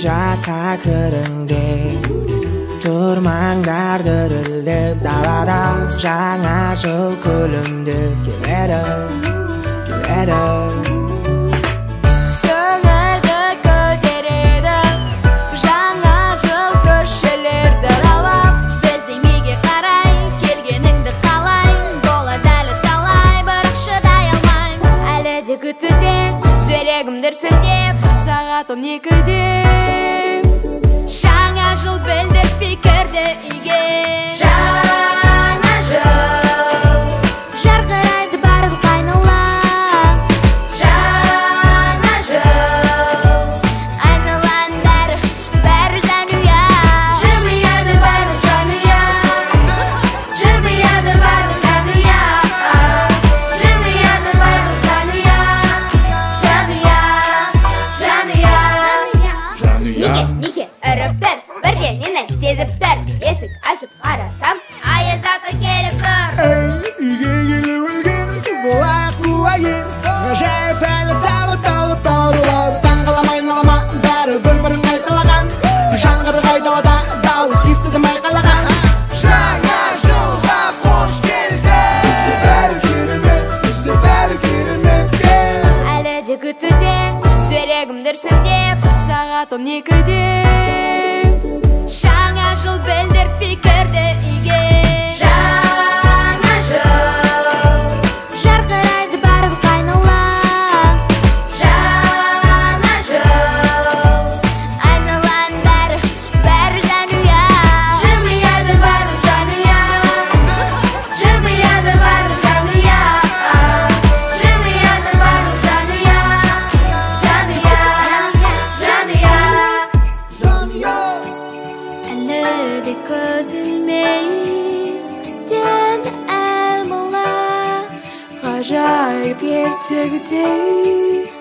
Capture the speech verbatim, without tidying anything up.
жаққа кіріңдер, тұрмаңдар дірілдеп, далада жаңа жыл күлімдеп келеді, келеді. Көңілді көтереді жаңа жыл көшелерді аралап, біздің үйге қарай келгеніңді қалайын, болады әлі талай, бірақ шыдай алмайм. Әлі де күтуде жүрегім дүрсілдеп, сағат он екіде жаңа жыл білдіртпей кірді үйге. Жаңа жыл жарқырайды барлық айнала, жаңа жыл айналаның бәрі бәрі жанұя, жымияды барлық жанұя, жымияды барлық жанұя, жымияды барлық жанұя, жанұя, жанұя. Неге, неге үріп тұр, бірдеңені сезіп тұр, есік ашып қарасам, аяз ата келіп тұр. Үйге келіп өлген, болайық туайын, ғажайып әлі тағы тағы таурылар. Таңғалам айналама, бәрі бір-бірін айқалаған, жаңғырық айдалада дауыс естідім айқалаған. Жаңа жылға қош келді, бізде бәрі керемет, бізде бәрі керемет. Әлі де күтуде жүрегім дүрсілдеп, сағат он екіде жаңа жыл білдіртпей кірді үйге. Жаңа жыл жарқырайды барлық айнала, жаңа жыл айналаның бәрі бәрі жанұя, жымияды барлық жанұя, жымияды барлық жанұя, жымияды барлық жанұя, жанұя, жанұя. Әлі де көз ілмейтін әлмала, ғажайып ертегідей